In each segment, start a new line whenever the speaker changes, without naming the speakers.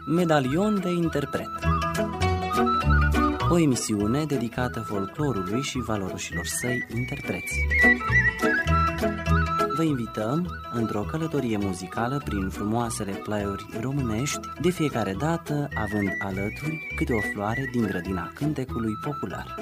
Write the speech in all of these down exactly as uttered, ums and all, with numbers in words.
Medalion de interpret. O emisiune dedicată folclorului și valoroșilor săi interpreți. Vă invităm într-o călătorie muzicală prin frumoasele plaiuri românești, de fiecare dată având alături câte o floare din grădina cântecului popular.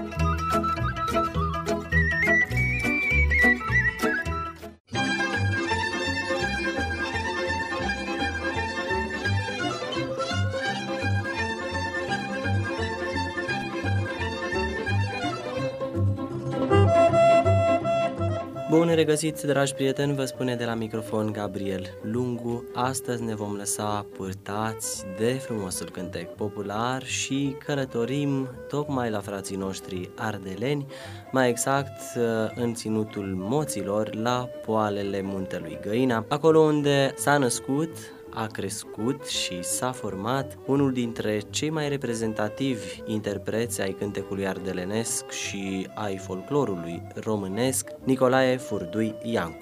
Bun regăsiți, dragi prieteni, vă spune de la microfon Gabriel Lungu. Astăzi ne vom lăsa purtați de frumosul cântec popular și călătorim tocmai la frații noștri ardeleni, mai exact în ținutul Moților, la poalele muntelui Găina, acolo unde s-a născut, a crescut și s-a format unul dintre cei mai reprezentativi interpreți ai cântecului ardelenesc și ai folclorului românesc, Nicolae Furdui Iancu.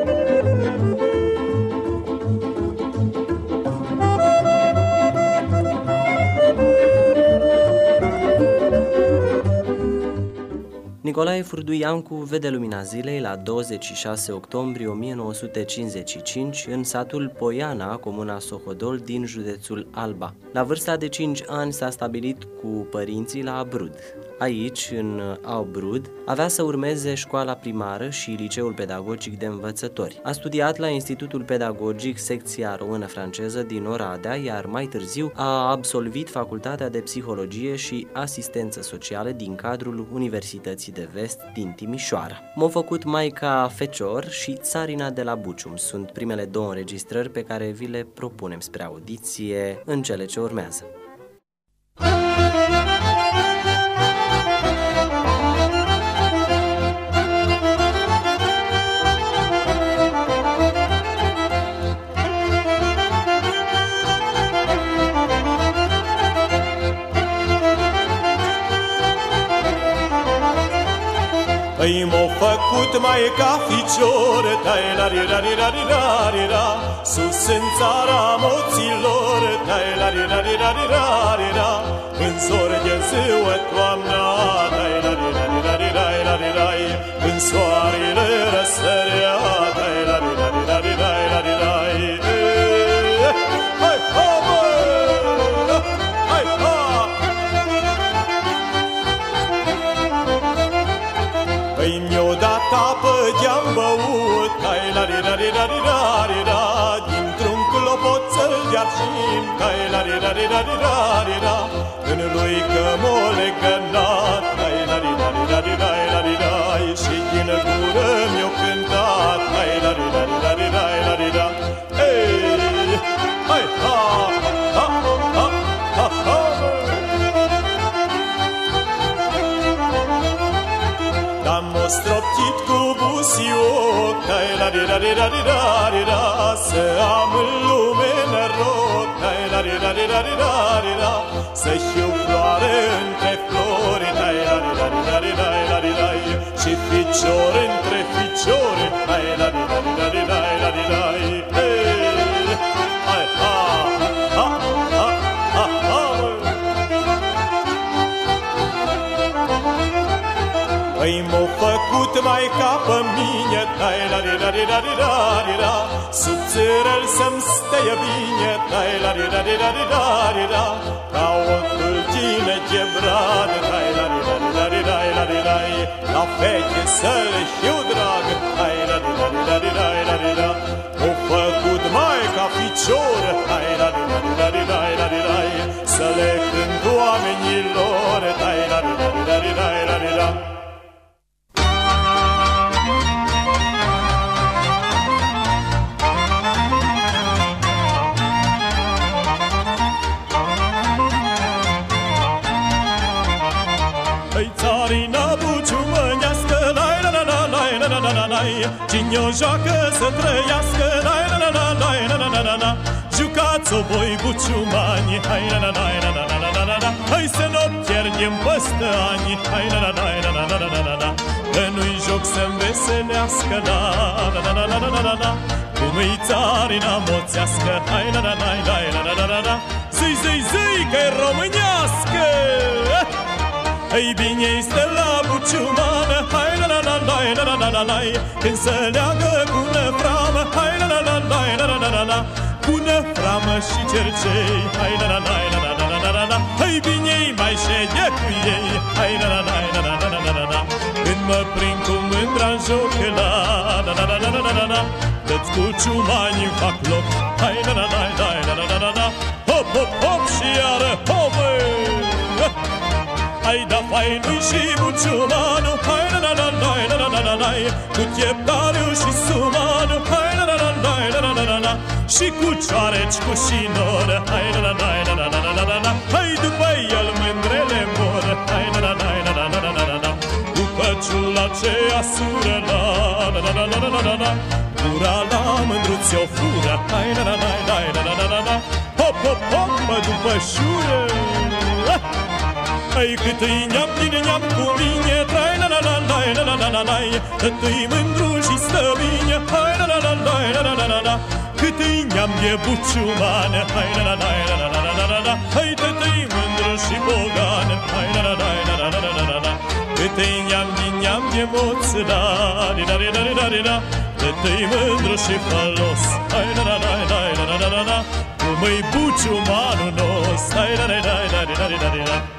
Nicolae Furdui Iancu vede lumina zilei la douăzeci și șase octombrie o mie nouă sute cincizeci și cinci în satul Poiana, comuna Sohodol din județul Alba. La vârsta de cinci ani s-a stabilit cu părinții la Abrud. Aici, în Abrud, avea să urmeze școala primară și liceul pedagogic de învățători. A studiat la Institutul Pedagogic, secția română-franceză din Oradea, iar mai târziu a absolvit Facultatea de Psihologie și Asistență Socială din cadrul Universității de Vest din Timișoara. M-a făcut Maica Fecior și Țarina de la Bucium. Sunt primele două înregistrări pe care vi le propunem spre audiție în cele ce urmează.
Păi m-a făcut Maica Ficior, tai-la-ri-ra-ri-ra-ri-ra-ri-ra, sus în țara Moților, tai-la-ri-ra-ri-ra-ri-ra-ri-ra, în zor de ziua toamna, tai-la-ri-ra-ri-ra-ri-ra-ri-ra, când soarele răsărea, tai-la-ri-ra-ri-ra-ri-ra-ri-ra. Hai, ha, bă! Hai, ha! Păi mi-o dat apă de-am băut, tai-la-ri-ra-ri-ra-ri-ra-ri-ra, dintr-un clopoțel de-argint, tai-la-ri-ra-ri-ra-ri-ra-ri-ra, în lui că m-o legănat, tai-la-ri-ra-ri-ra-ri-ra-ri-ra, și din gură mi-o cântat, tai-la-ri-ra-ri-ra-ri-ra-ri-ra. Ei, hai, ha, ha, ha, ha, ha. Am-o stroptit cu busioc, tai-la-ri-ra-ri-ra-ri-ra-ri-ra, să am în lume noroc, tai-la-ri-ra-ri-ra-ri-ra-ri-ra, să știu floare între flori, tai-la-ri-ra-ri-ra-ri-ra-ri-ra, și ficior între ficiori, tai-la-ri-ra-ri-ra-ri-ra-ri-ra. Hai, hai, ha, ha, ha, ha, ha. Păi m-a făcut Maica pe mine, tai-la-ri-ra-ri-ra-ri-ra-ri-ra, sub țărăl să-mi stea bine, tai-la-ri-ra-ri-ra-ri-ra-ri-ra, ca o tulgine de brad, tai-la-ri-ra-ri-ra-ri-ra-ri-ra, la fete să le știu drag, tai-la-ri-ra-ri-ra-ri-ra-ri-ra. M-a făcut Maica Ficior, tai-la-ri-ra-ri-ra-ri-ra-ri-ra, să le cânt oamenilor, tai-la-ri-ra-ri-ra-ri-ra. Cine o joacă să trăiască, na-na-na-na-na-na-na-na-na-na. Jucați-o voi, buciumani, hai-na-na-na-na-na-na-na-na. Hai să nu pierdem păstă ani, hai-na-na-na-na-na-na-na-na. Că nu-i joc să-mi veselească, na-na-na-na-na-na-na-na. Cum-i țarina moțească, hai-na-na-na-na-na-na-na. Zăi, zăi, zăi, că-i românească. Ei bine, este la buciumană, hai la la la la la la la la la. Când se leagă bună framă, hai la la la la la la la la la. Bună framă și cercei, hai la la la la la la la la la. Hai bine, mai șede cu ei, hai la la la la la la la la la. Când mă prind cu mândra-n joc, la la la la la la la la. Dă-ți cu ciumanii fac loc, hai la la la la la la la la. Hop, hop, hop și iară, hop, hai da fainui și buciumanu, hai la la la la la la la la la. Cu cheptariu și sumanu, hai la la la la la la la la la. Și cu cioareci cu șinoră, hai la la la la la la la la la. Hai după el mândrele mor, hai la la la la la la la la la. Cu păciul aceea sură, la la la la la la la la. Gura la mândruți o fură, hai la la la la la la la la. Hop, hop, hop, mă după șură. Hai cât-i neam din neam cu mine, trai la la la la la la la la la. Cât-i mândru și stă bine, hai la la la la la la la la la. Cât-i neam de buciumană, hai la la la la la la la la la. Hai cât-i mândru și bogană, hai la la la la la la la la la. Cât-i neam din neam de moță, la la la la la la la. Cât-i mândru și falos, hai la la la la la la la la la. Cum-i buciumanul nos, hai la la la la la la la la.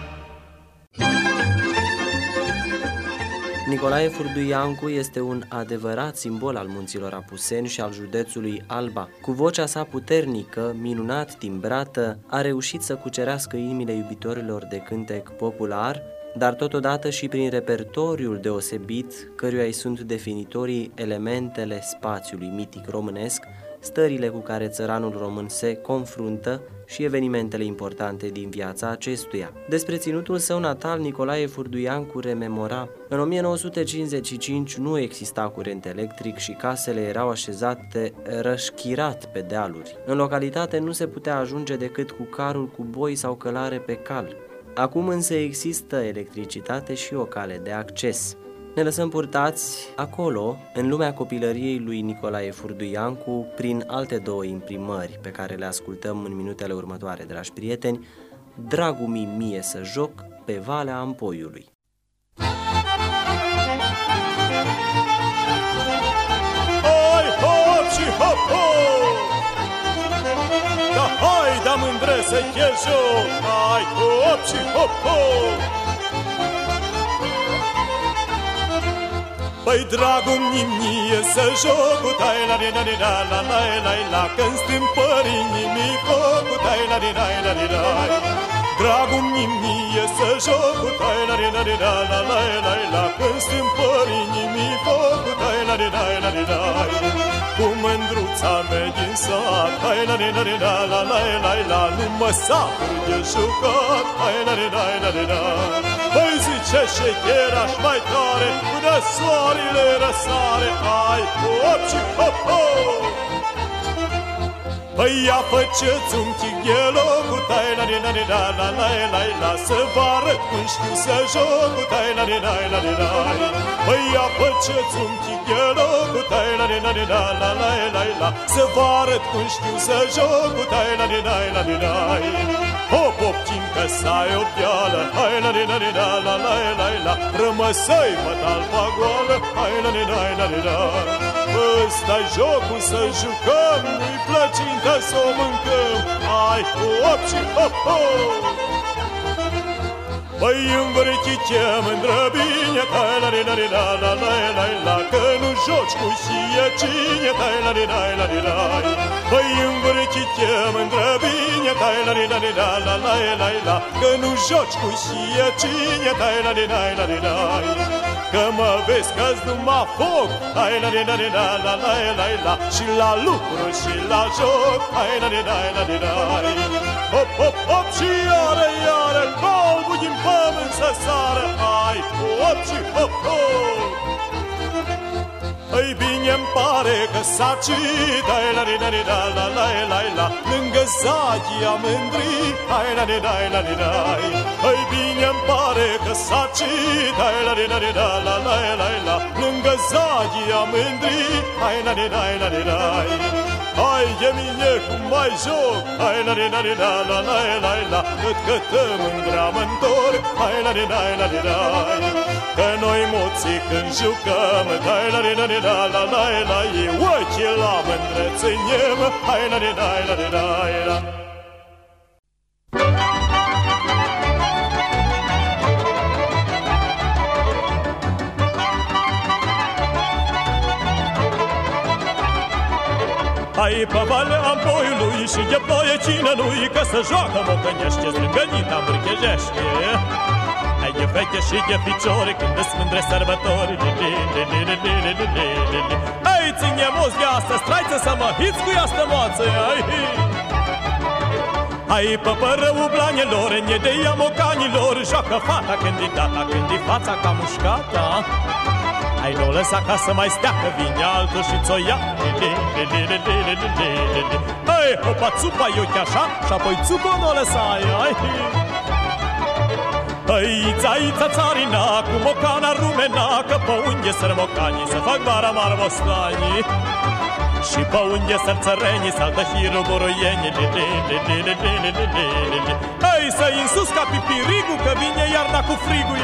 Nicolae Furduiancu este un adevărat simbol al munților Apuseni și al județului Alba. Cu vocea sa puternică, minunat timbrată, a reușit să cucerească inimile iubitorilor de cântec popular, dar totodată și prin repertoriul deosebit, căruia îi sunt definitorii elementele spațiului mitic românesc, stările cu care țăranul român se confruntă și evenimentele importante din viața acestuia. Despre ținutul său natal, Nicolae Furduiancu rememora: în o mie nouă sute cincizeci și cinci nu exista curent electric și casele erau așezate rășchirat pe dealuri. În localitate nu se putea ajunge decât cu carul cu boi sau călare pe cal. Acum însă există electricitate și o cale de acces. Ne lăsăm purtați acolo, în lumea copilăriei lui Nicolae Furduiancu, prin alte două imprimări pe care le ascultăm în minutele următoare, dragi prieteni: Dragul mi mie să joc pe Valea Ampoiului.
Hai, hop și hop, hop! Da, hai, da mândre să iei joc! Hai, hop și hop, hop! Păi dragul mie să joc cu tai la la la la la la la, când stâmpării nimic cu tai la la la la la. Dragul mie să joc cu tai la la la la la la la, când stâmpării nimic cu tai la la la la la. Cu mândruța mea din sat, tai la la la la la la la, nu mă sapur de jucat, tai la la la la la. Păi zice șecheraș mai tare, până soarele răsare, ai hop și hop, hop! Păi ia făceți un chighelo cu tai la la la la la la la, să vă arăt cum știu să joc cu tai la la la la la. Păi ia făceți un chighelo cu tai la la la la la la la, să vă arăt cum știu să joc cu tai la la la la la. Hop, hop, timcă s-ai o pială, hai la la la la la la la, rămăsăi mătalpa goală, hai la la la la la. Ăsta-i jocul să jucăm, nu-i plăcintă să o mâncăm, hai hop și hop, hop! Păi învârchiche mândră bine, tai la la la la la la la, că nu joci cu șie cine, tai la la la la la. Păi învârchiche mândră bine, tai la la la la la la la, că nu joci cu șie cine, tai la la la la la. Că mă vezi că-ți numai foc, hai la la la la la la la, și la lucru și la joc, hai la la la la la. Hop, hop, hop și iară, iară, colbul din pământ să sară, hai hop și hop, hop! Ei bine-mi pare că s-a cit, hai la la la la la la la, lângă Zaghia mândri, hai la la la la la. Ei bine-mi pare că s-a cit, hai la la la la la la la, lângă Zaghia mândri, hai la la la la la. hai de mine cum mai joc, hai la la la la la la la la, cât cât te mândra mă-ntorc, hai la la la la la, că noi moții când jucăm, hai la la la la la la la, e ochii la mândră ținem, hai la la la la la la. Hai pe valea ampoiului și de ploie cine nu-i, că să joacă mocănește, strângănita mârchejește. Hai de veche și de picioare când îți mândre sărbători. Hai, ține moz de astăzi, traiță să mă hiți cu asta moață. Hai pe părău blanelor, ne de ia mocanilor, joacă fata când-i data, când-i fața ca mușcata. Hai, nu lăsa ca să mai stea, că vine altul și ți-o ia. Hai, hopa, țupa, iochi așa, și apoi țupa nu o lăsa. Hai, ița, ița, țarina, cu mocana rumena, că pe unde săr mocanii, să fac vara marmostanii. Și pe unde săr țărenii, saltă hirul buruienii. Hai, să-i în sus ca pipirigu, că vine iarna cu frigul.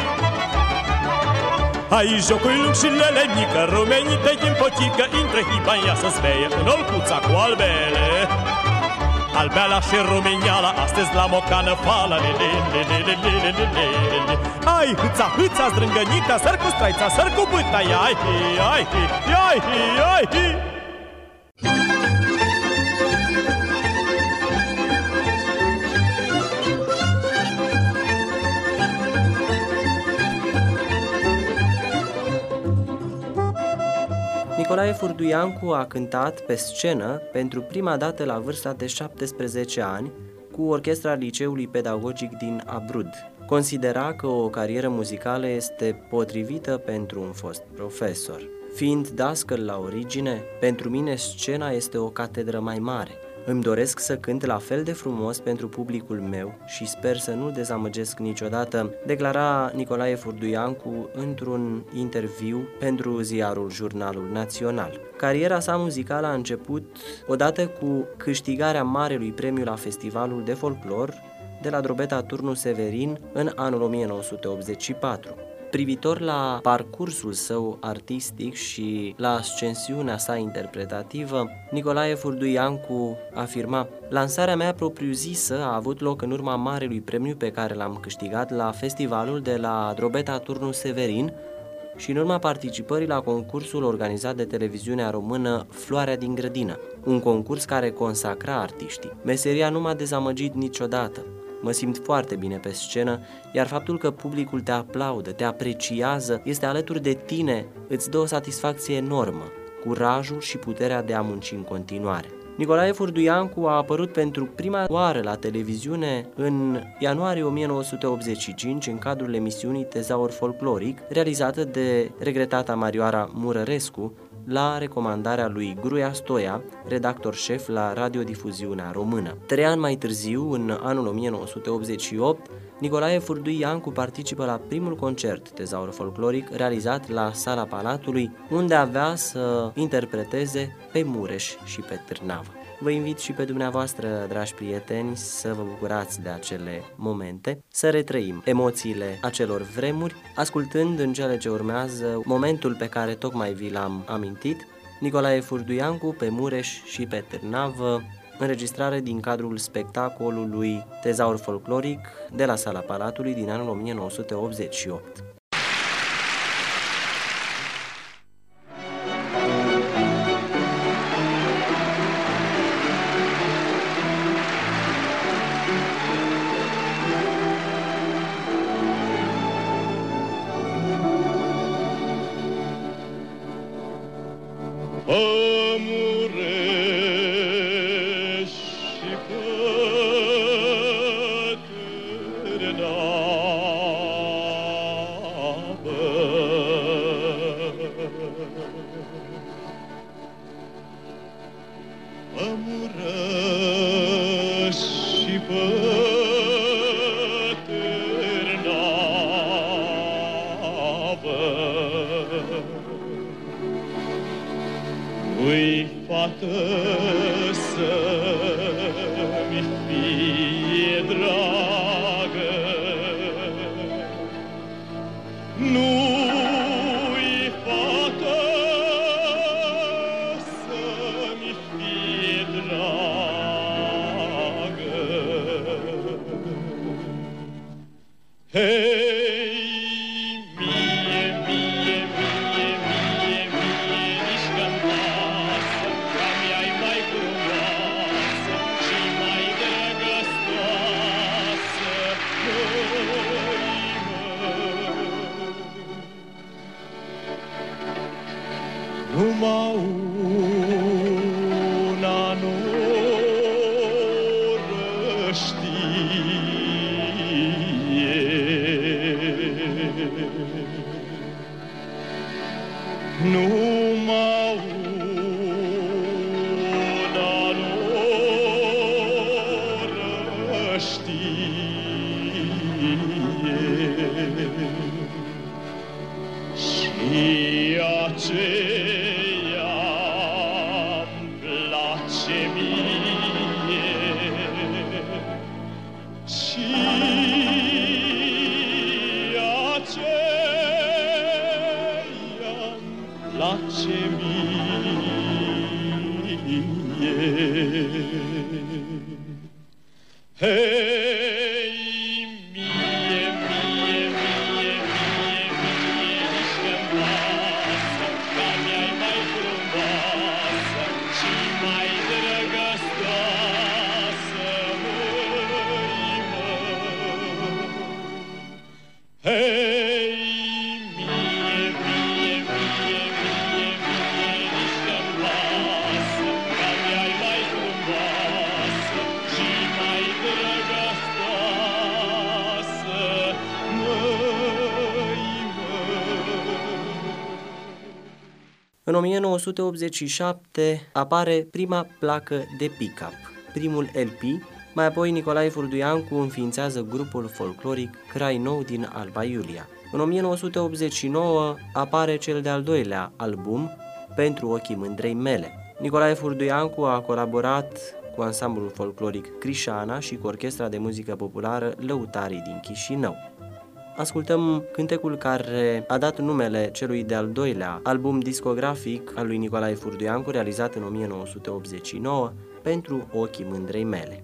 Hai, jocul lung și lelenică, rumenii de din potică, intră hiba în ea să sveie în olcuța cu albele. Albeala și rumeniala, astăzi la mocană fală. Hai, hâța, hâța, zdrângănita, săr cu straița, săr cu bâta. Ia-i, ia-i, ia-i, ia-i.
Nicolae Furduiancu a cântat pe scenă pentru prima dată la vârsta de șaptesprezece ani cu orchestra Liceului Pedagogic din Abrud. Considera că o carieră muzicală este potrivită pentru un fost profesor. Fiind dascăl la origine, pentru mine scena este o catedră mai mare. Îmi doresc să cânt la fel de frumos pentru publicul meu și sper să nu dezamăgesc niciodată, declara Nicolae Furduiancu într-un interviu pentru ziarul Jurnalul Național. Cariera sa muzicală a început odată cu câștigarea Marelui Premiu la Festivalul de Folclor de la Drobeta Turnu Severin în anul o mie nouă sute optzeci și patru. Privitor la parcursul său artistic și la ascensiunea sa interpretativă, Nicolae Furduiancu afirma: lansarea mea propriu-zisă a avut loc în urma Marelui Premiu pe care l-am câștigat la festivalul de la Drobeta Turnu Severin și în urma participării la concursul organizat de televiziunea română Floarea din Grădină, un concurs care consacra artiștii. Meseria nu m-a dezamăgit niciodată. Mă simt foarte bine pe scenă, iar faptul că publicul te aplaudă, te apreciază, este alături de tine, îți dă o satisfacție enormă, curajul și puterea de a munci în continuare. Nicolae Furduiancu a apărut pentru prima oară la televiziune în ianuarie o mie nouă sute optzeci și cinci în cadrul emisiunii Tezaur Folcloric, realizată de regretata Marioara Murărescu, la recomandarea lui Gruia Stoia, redactor șef la Radiodifuziunea Română. Trei ani mai târziu, în anul o mie nouă sute optzeci și opt, Nicolae Furduiancu participă la primul concert Tezaur Folcloric realizat la Sala Palatului, unde avea să interpreteze pe Mureș și pe Târnavă. Vă invit și pe dumneavoastră, dragi prieteni, să vă bucurați de acele momente, să retrăim emoțiile acelor vremuri, ascultând în cele ce urmează momentul pe care tocmai vi l-am amintit, Nicolae Furduiancu pe Mureș și pe Târnavă, înregistrare din cadrul spectacolului Tezaur Folcloric de la Sala Palatului din anul o mie nouă sute optzeci și opt.
We fată să-mi fie dragă, nu-i fată să-mi fie dragă. Hei, numai una nu știe, numai una nu știe, și aceea place mie, și aceea-mi place mie. Hei, mie, mie, mie, mie, mie, nici că-mi pasă, că mi-ai mai frumoasă și mai drăgăstoasă, măi, mă. Hei, mie, mie, mie, mie, mie, nici că-mi pasă, că mi-ai mai frumoasă și mai drăgăstoasă, măi, mă.
În o mie nouă sute optzeci și șapte apare prima placă de pick-up, primul L P, mai apoi Nicolae Furduiancu înființează grupul folcloric Crai Nou din Alba Iulia. În o mie nouă sute optzeci și nouă apare cel de-al doilea album, Pentru ochii mândrei mele. Nicolae Furduiancu a colaborat cu ansamblul folcloric Crișana și cu orchestra de muzică populară Lăutarii din Chișinău. Ascultăm cântecul care a dat numele celui de-al doilea album discografic al lui Nicolae Furduiancu, realizat în o mie nouă sute optzeci și nouă, Pentru ochii mândrei mele.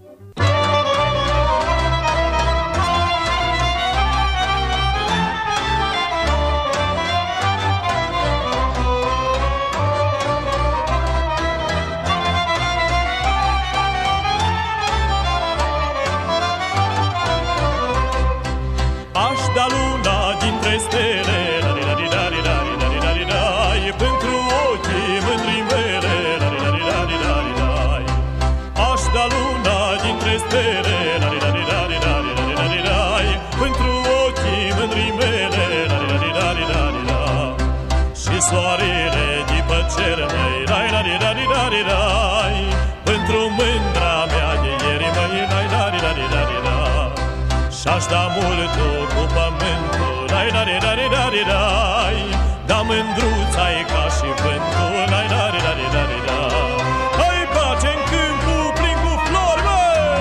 Aș da luna dintre stele, la-di-da-di-da-di-da-di-da-di-da-di-dai, pentru ochii mândrii mele, la-di-da-di-da-di-da-di-dai. Aș da luna dintre stele, la-di-da-di-da-di-da-di-da-di-dai, pentru ochii mândrii mele, la-di-da-di-da-di-da-di-da. Și soarele de pe cer, măi, la-di-da-di-da-di-da-di-dai, pentru mândra mea de ieri, măi, la-di-da-di-da-di-da-di-da. Și-aș da multul cu pământul, lai-da-di-da-di-da-di-dai, dar mândruța-i ca și vântul, lai-da-di-da-di-da-di-da. Îi place-n câmpul plin cu flori, mă,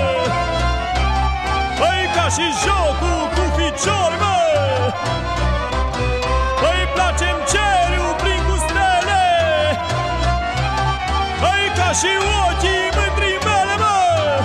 îi ca și jocul cu ficiori, mă, îi place-n cerul plin cu stele, îi ca și ochii mândrii mele, mă.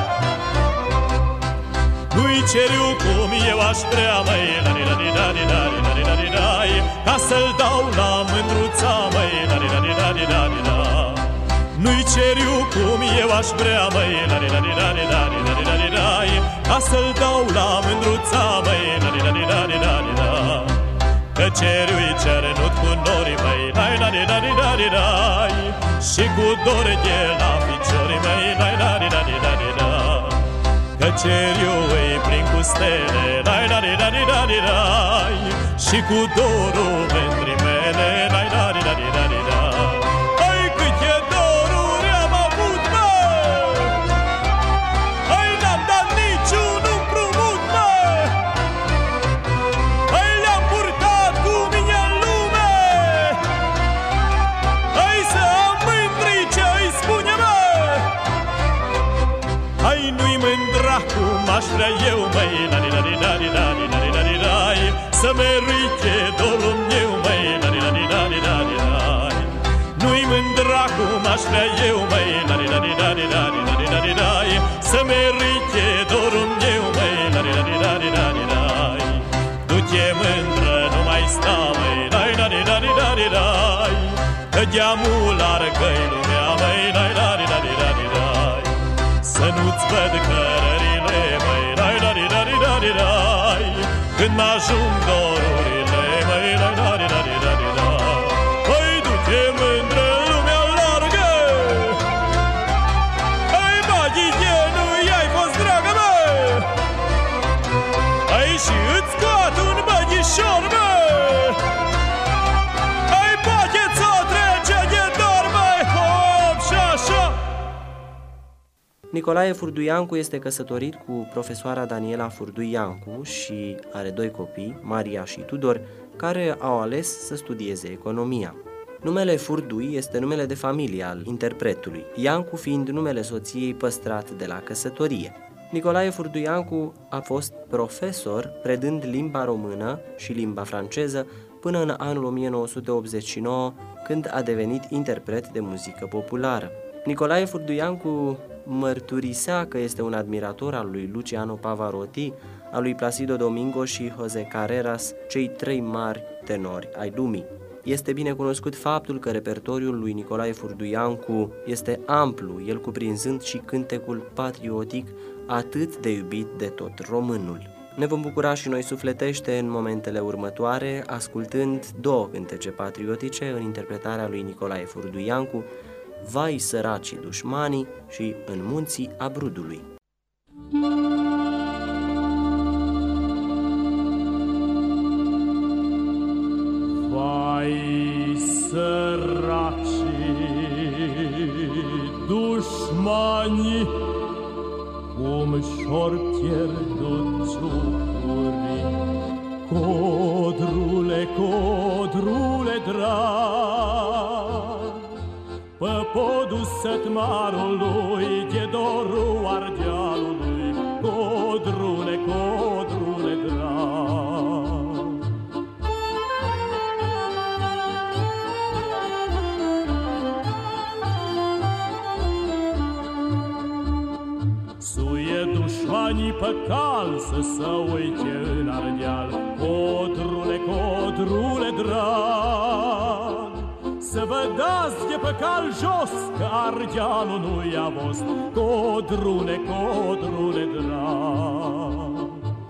Nu-i ceriu cum eu aș vrea, măi, la-di-da-di-da-di-da-di-da-di-da-di-dai, ca să-l dau la mândruța, măi, la-di-da-di-da-di-da-di-da. Nu-i ceriu cum eu aș vrea, măi, la-di-da-di-da-di-da-di-da-di-dai, ca să-l dau la mândruța, măi, la-di-da-di-da-di-da-di-da. Că ceriu-i cernut cu nori, măi, la-di-da-di-da-di-dai, și cu dor de la piciori, măi, la-di-da-di-da-di-da. Că ceriu-i plin cu stele, la-di-da-di-da-di-da-di-dai, și cu dorul mândrii mele, la-di-da-di-da-di-da-di-da. Ai, câte doruri am avut, mă, ai, n-am dat niciun împrumut, mă, ai, le-am purtat cu mine în lume, ai, să am mândrii ce aș vrea eu, măi, la-di-la-di-la-di-la-di-la-di-la-di-la-di, să merite dorul meu, măi, la-di-la-di-la-di-la-di-la-di. Nu-i mândra cum aș vrea eu, măi, la-di-la-di-la-di-la-di-la-di-la, să merite dorul meu, măi, la-di-la-di-la-di-la-di-la. Du-te mândră, nu mai sta, măi, la-di-la-di-la-di-la-di-la, că geamul largă-i lumea, măi, la-di-la-di-la-di-la-di-la, să nu-ți văd cărările, măi, la-di-la-di-la-di-la-di-la, când mă-ajung dorurile, măi, la-di-la-di-la-di-la-di-la. Păi du-te mândră, lumea largă, ai baghiche, nu i-ai fost dragă, mă, ai și îți scoat un băghișor, mă, ai pacheța trece de dor, măi, hop și așa.
Nicolae Furduiancu este căsătorit cu profesoara Daniela Furduiancu și are doi copii, Maria și Tudor, care au ales să studieze economia. Numele Furdui este numele de familie al interpretului, Iancu fiind numele soției păstrat de la căsătorie. Nicolae Furduiancu a fost profesor predând limba română și limba franceză până în anul o mie nouă sute optzeci și nouă, când a devenit interpret de muzică populară. Nicolae Furduiancu mărturisea că este un admirator al lui Luciano Pavarotti, al lui Placido Domingo și José Carreras, cei trei mari tenori ai lumii. Este bine cunoscut faptul că repertoriul lui Nicolae Furduiancu este amplu, el cuprinzând și cântecul patriotic atât de iubit de tot românul. Ne vom bucura și noi sufletește în momentele următoare, ascultând două cântece patriotice în interpretarea lui Nicolae Furduiancu, Vai săracii dușmanii și În munții Abrudului.
Vai săracii dușmanii, cum și-or pierdut ciucurii, codrule, codrule drag, pe podul sătmarului, de dorul Ardealului, codrule, codrule drag. Suie dușmanii pe cal să se uite în Ardeal, codrule, codrule drag. Să vă dați de pe cal jos, că Ardealul nu i-a fost, codrule, codrule drag.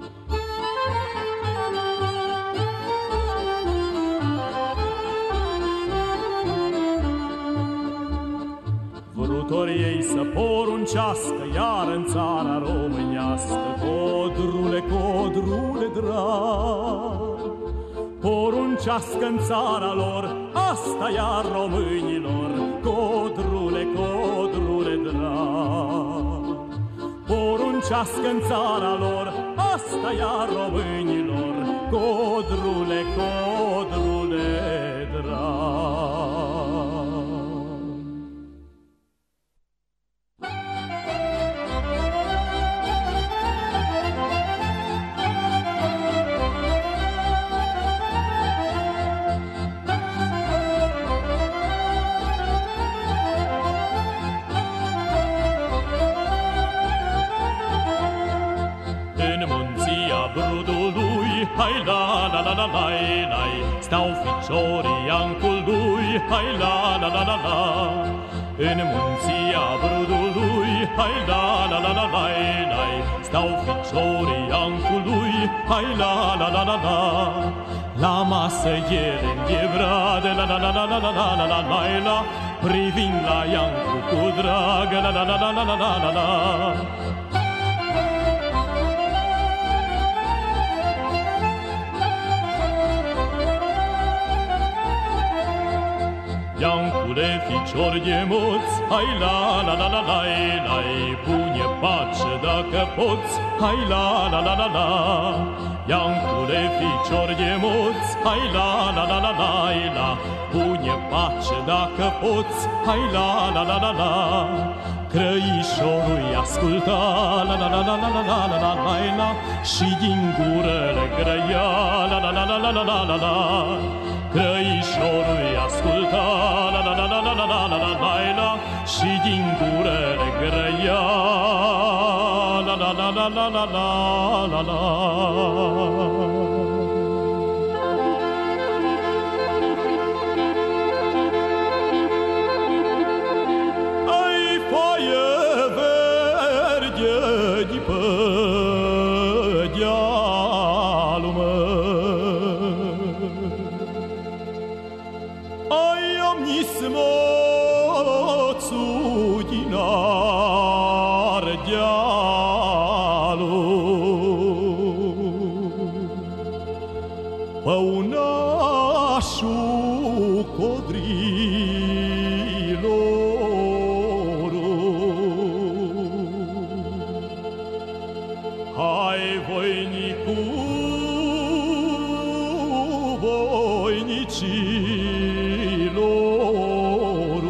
Vrut-ori ei să poruncească iar în țara românească, codrule, codrule drag. Poruncească în țara lor, asta iar românilor, codrule, codrule drag. Poruncească în țara lor, asta iar românilor, codrule, codrule drag. Hai la la la la la la, stau ficiorii Iancului, hai la la la la la. În munții Abrudului, hai la la la la la la, stau ficiorii Iancului, hai la la la la la. La masă ele de brade, la la la la la la la la la la la, privind la Iancu cu drag, la la la la la la la la. Iancule, ficior de moți, hai la la la la la la, pune pace dacă poți, hai la la la la la. Iancule, ficior de moți, hai la la la la la la, pune pace dacă poți, hai la la la la la. Crăișorul asculta, la la la la la la la la la la, și din gură le grăia, la la la la la la la la la. Crăișorul asculta, la la la la la la la la la la la, și din gură le grăia, la la la la la la la la la.
Păunașul codrilor, hai voinicu, voinicilor,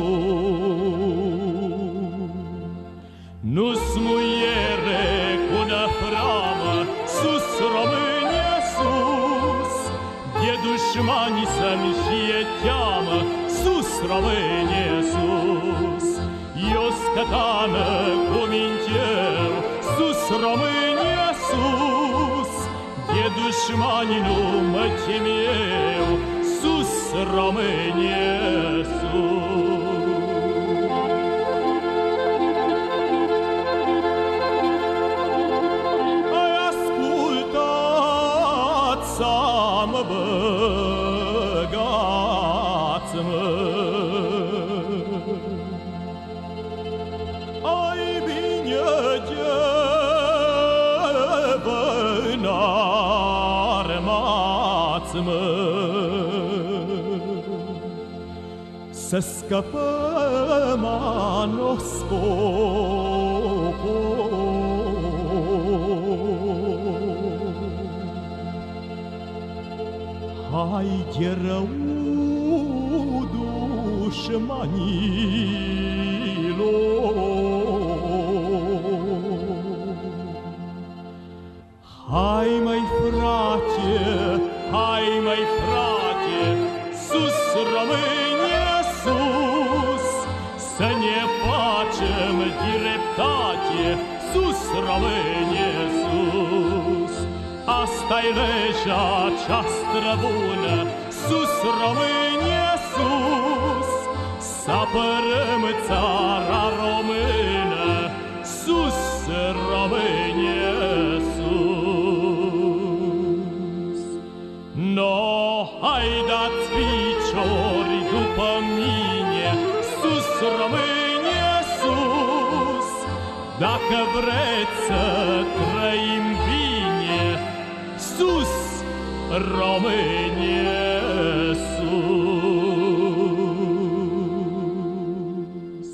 nu-s muiere cu năframă, sus România sus, de dușmani să-mi fie teamă, sus România sus. Eu scătană cu minteu, sus România sus, de dușmani nu mă tem eu, sus România sus. Ai ascultat-mă, băgați-mă, ai bine de bănarmați-mă, să scăpăm anul scop. Hai de rău dușmanilor, hai măi frate, hai măi frate, sus România sus, să ne facem dreptate, sus România sus. Asta-i legea cea străbună, sus România sus, să apărăm țara română, sus România sus. No, hai dați piciori după mine, sus România sus, dacă vreți să trăim bine, sus România sus.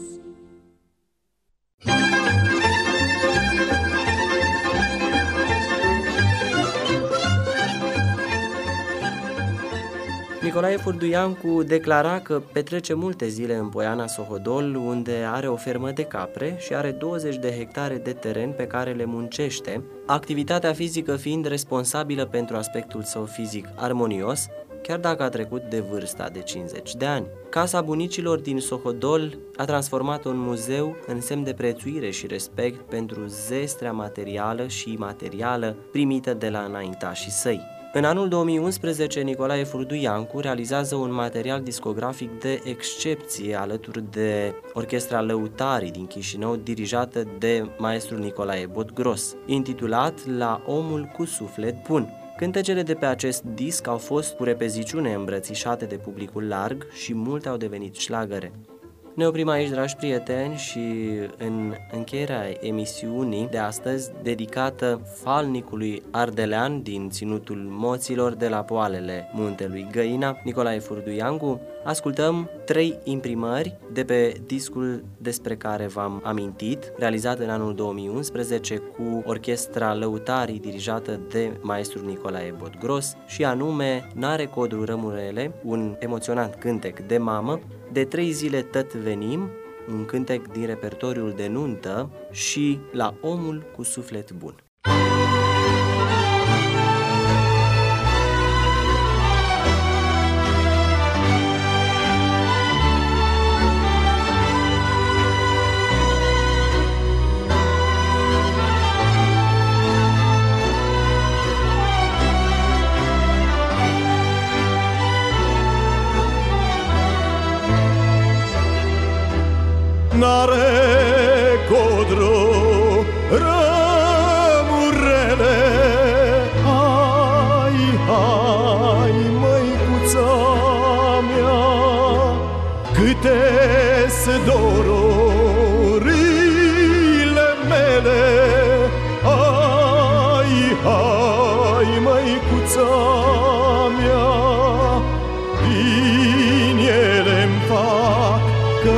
Nicolae Furduiancu declara că petrece multe zile în Poiana Sohodol, unde are o fermă de capre și are douăzeci de hectare de teren pe care le muncește, activitatea fizică fiind responsabilă pentru aspectul său fizic armonios, chiar dacă a trecut de vârsta de cincizeci de ani. Casa bunicilor din Sohodol a transformat un muzeu în semn de prețuire și respect pentru zestrea materială și imaterială primită de la înaintașii săi. În anul două mii unsprezece, Nicolae Furduiancu realizează un material discografic de excepție alături de Orchestra Lăutarii din Chișinău, dirijată de maestrul Nicolae Botgros, intitulat La omul cu suflet bun. Cântecele de pe acest disc au fost cu repeziciune îmbrățișate de publicul larg și multe au devenit șlagăre. Ne oprim aici, dragi prieteni, și în încheierea emisiunii de astăzi, dedicată falnicului ardelean din Ținutul Moților de la poalele muntelui Găina, Nicolae Furduiancu, ascultăm trei imprimări de pe discul despre care v-am amintit, realizat în anul două mii unsprezece cu Orchestra Lăutarii dirijată de maestrul Nicolae Botgros, și anume N-are codru rămurele, un emoționant cântec de mamă, De trei zile tot venim, un cântec din repertoriul de nuntă, și La omul cu suflet bun.
N-are codru rămurele, hai, hai, măicuța mea, câte-s dorurile mele, hai, hai, măicuța mea, din ele-mi fac că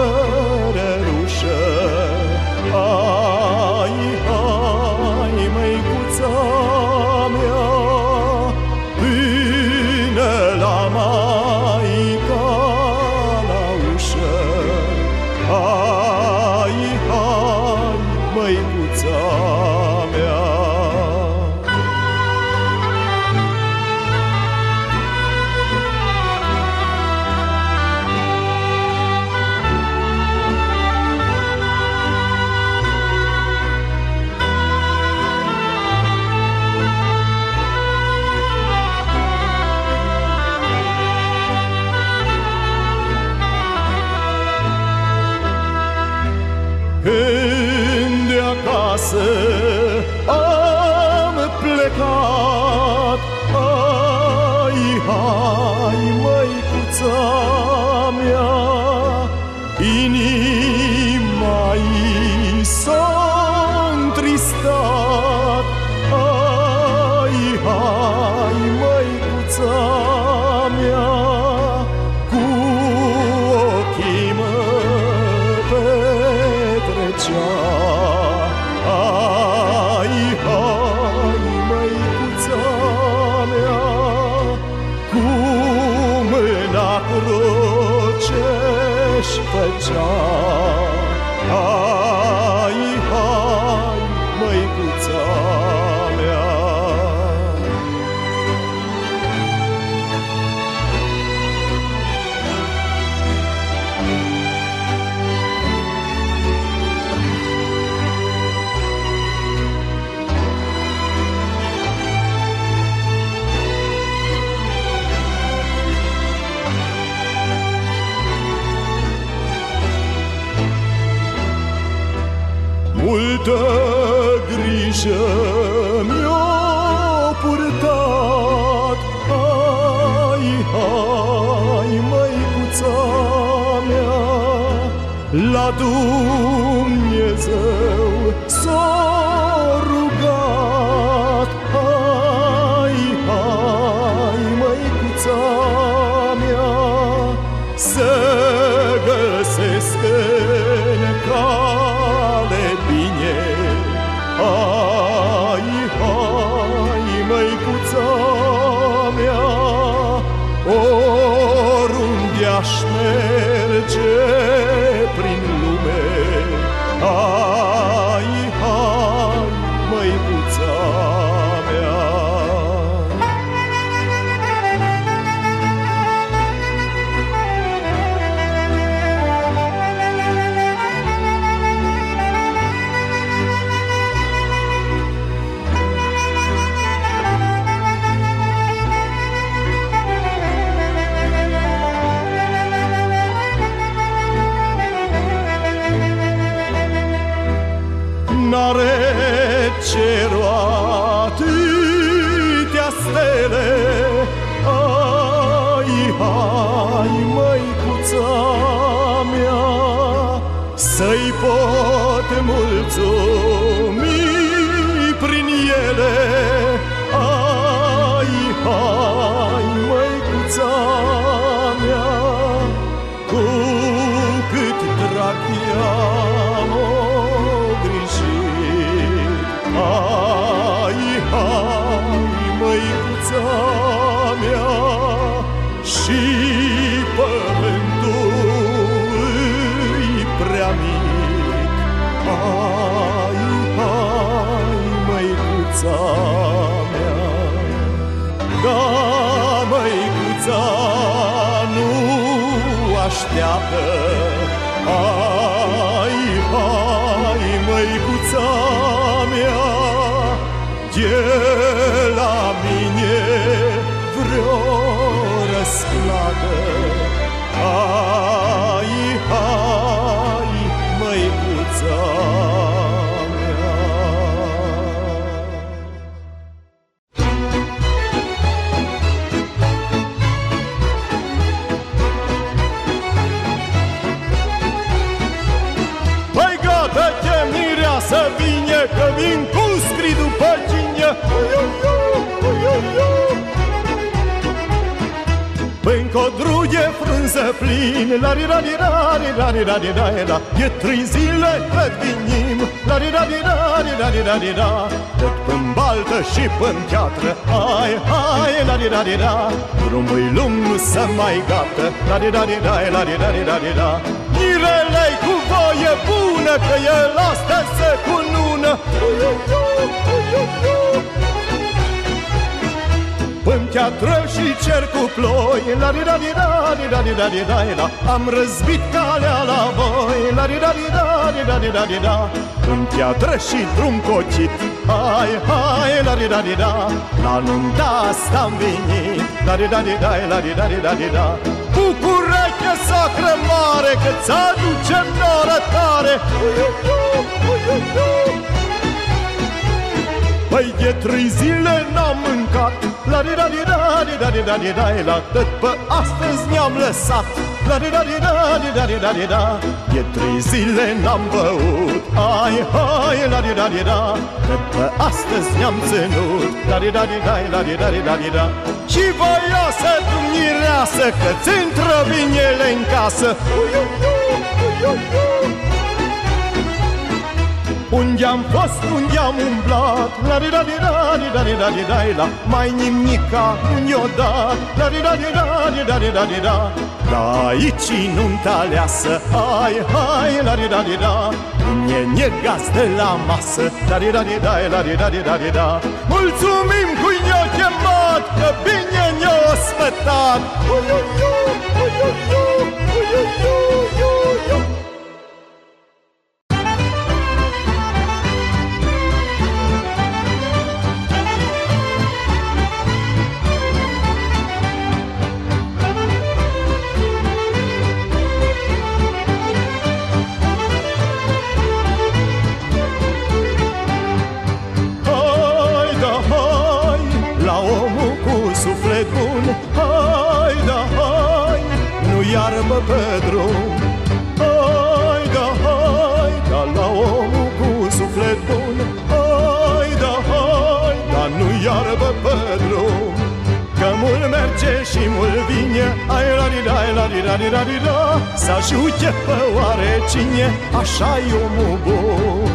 când de acasă am plecat, hai, hai, măicuța mea, inima-i s-a întristat, hai, hai, măicuța mea, cu ochii mă petrecea. Hai, hai, măicuța mea, cu mâna cruce-și făcea. Hai, hai, măicuța mea. Multă grijă mi-a purtat, hai, hai, măicuța mea, la Dumnezeu s-a rugat, hai, hai, măicuța mea, să găsesc în cale bine. Hai, hai, măicuța mea, oriunde-aș merge prin lume. Hai, hai, măicuța mea. N-are cerul atâtea stele, hai, hai, măicuța mea, să-i pot mulțumi prin ele. Hai, hai, măicuța mea, cu cât drag i-am-o grijit. Hai, hai, măicuța mea, și pământul îi hai, hai, măicuța mea. Da, măicuța nu așteaptă. Hai, hai, măicuța mea, de la mine vreo răsplată. Hai, hai, măicuța mea. Păi gata, chemirea să vine, că vin cu scri după cine. Păi-n codru de frunză plin, la-ri-ra-ri-ra-ri-ra-ri-ra-ri-ra-ri-ra. E trei zile cât vinim, la-ri-ra-ri-ra-ri-ra-ri-ra-ri-ra. Cât până baltă și până teatră, hai, hai, la-ri-ra-ri-ra. Drumul lung nu se mai gata, la-ri-ra-ri-ra-ri-ra-ri-ra-ri-ra. Mirele-i cu voie bună, că el astea se cunună. Până teatră și cer cu ploi, la-ri-ra-ri-ra-ri-ra-ri-ra-ri-ra. Am răzbit calea la voi, la-ri-ra-ri-ra-ri-ra-ri-ra. Până teatră și drum cocit, hai, hai, la-ri-ra-ri-ra. La nunta asta-am venit, la-ri-ra-ri-ra-ri-ra-ri-ra. Bucură-te, sacră mare, că-ți aducem noră tare. Păi de trei zile n-am mâncat, la-ri-ra-ri-ra-ri-ra-ri-ra-ri-ra. Tot pe astăzi ne-am lăsat, la-ri-ra-ri-ra-ri-ra-ri-ra. De trei zile n-am băut, hai, hai, la-ri-ra-ri-ra. Tot pe astăzi ne-am ținut, la-ri-ra-ri-ra-ri-ra-ri-ra. Și voioasă tu mireasă, că-ți intră binele în casă. Unde-am fost, unde-am umblat, la-ri-ra-ri-ra-ri-ra-ri-ra-ri-ra. Mai nimica nu-mi-o dat, la-ri-ra-ri-ra-ri-ra-ri-ra. Dar aici-i nunta aleasă, hai, hai, la-ri-ra-ri-ra. Unde ne gazdă la masă, la-ri-ra-ri-ra-ri-ra-ri-ra. Mulțumim cui ne-a chemat, că bine ne-a ospătat. Hai, da, hai, nu iarbă pe drum. Hai, da, hai, da, la omul cu suflet bun. Hai, da, hai, da, nu iarbă pe drum. Că mult merge și mult vine, ai la-ri-ra, la-ri-ra-ri-ra-ri-ra. Să ajute pe oarecine, așa-i omul bun.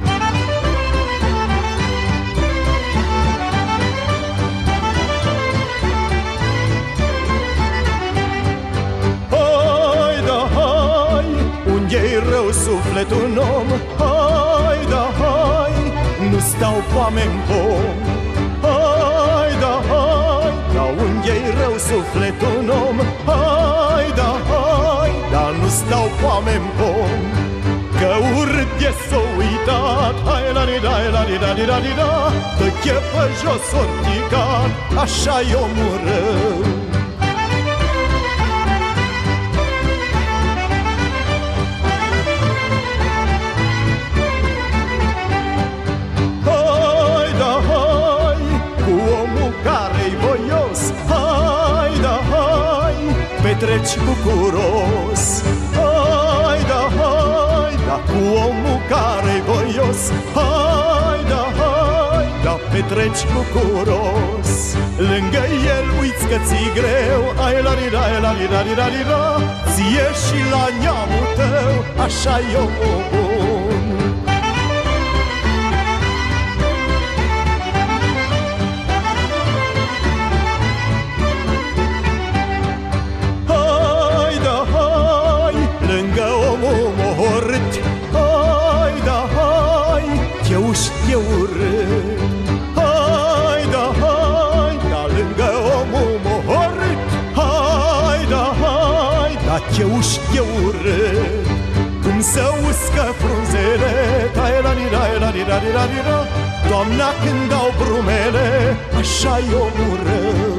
E rău sufletul un om, hai, da, hai, nu stau foame-n pom. Hai, da, hai, da, unde-i rău sufletul un om, hai, da, hai, da, nu stau foame-n pom. Că urât e s-o uitat, hai, la-ri-ra, la-ri-ra-ri-ra-ri-ra. Că-che pe jos orticat, așa-i omul rău. Petreci bucuros, hai, da, hai, da, cu omul care-i voios. Hai, da, hai, da, petreci bucuros. Lângă el uiți că ți-i greu, ai la-ri-ra, la-ri-ra-ri-ra-ri-ra. Ție și la neamul tău, așa-i omul bun. Lângă omul mohorât, hai, da, uscă frunzele, tai-la-li-la-li-la-li-la-li-la. Doamna când dau brumele, așa-i omul rău.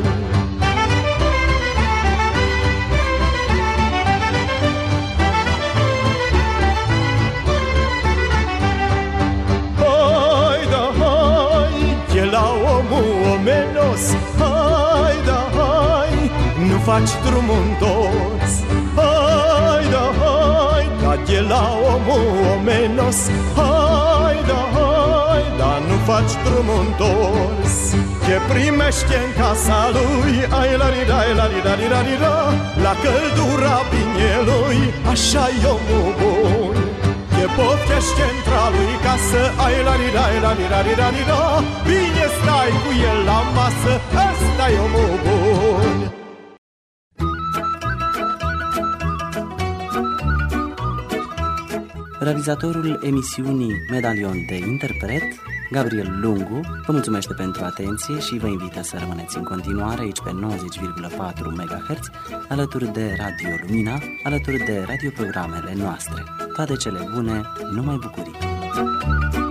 Hai da hai, e la omul omenos. Hai da hai, nu faci drumul întors. Hai da hai, da e la omul omenos. Hai da hai, da nu faci drumul întors. Ce primește în casa lui, ai la li la la li la li la li la, la căldura binelui, așa-i omul bun. Ce poftește între-a lui casă, ai la li la la li la li la li la, bine stai cu el la masă, ăsta-i omul bun.
Realizatorul emisiunii Medalion de Interpret, Gabriel Lungu, vă mulțumește pentru atenție și vă invită să rămâneți în continuare aici pe nouăzeci virgulă patru megahertz, alături de Radio Lumina, alături de radioprogramele noastre. Toate cele bune, numai bucurii!